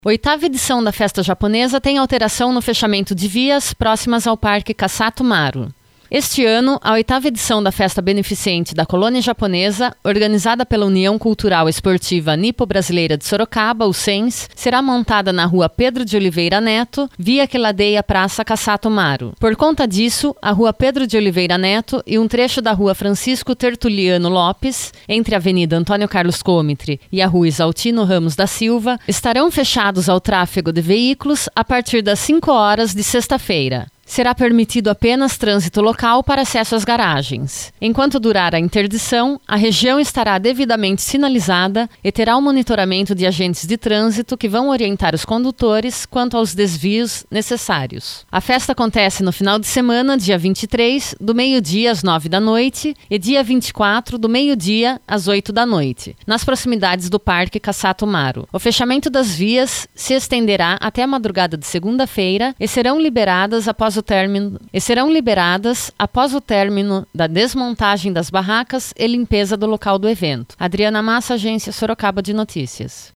Oitava edição da festa japonesa tem alteração no fechamento de vias próximas ao Parque Kasato Maru. Este ano, a oitava edição da festa beneficente da colônia japonesa, organizada pela União Cultural Esportiva Nipo-Brasileira de Sorocaba, o SENS, será montada na rua Pedro de Oliveira Neto, via que ladeia a Praça Kasato Maru. Por conta disso, a rua Pedro de Oliveira Neto e um trecho da rua Francisco Tertuliano Lopes, entre a Avenida Antônio Carlos Comitre e a rua Isaltino Ramos da Silva, estarão fechados ao tráfego de veículos a partir das 5 horas de sexta-feira. Será permitido apenas trânsito local para acesso às garagens. Enquanto durar a interdição, a região estará devidamente sinalizada e terá o monitoramento de agentes de trânsito que vão orientar os condutores quanto aos desvios necessários. A festa acontece no final de semana, dia 23, do meio-dia às 9 da noite e dia 24, do meio-dia às 8 da noite, nas proximidades do Parque Kasato Maru. O fechamento das vias se estenderá até a madrugada de segunda-feira e serão liberadas após o término da desmontagem das barracas e limpeza do local do evento. Adriana Massa, Agência Sorocaba de Notícias.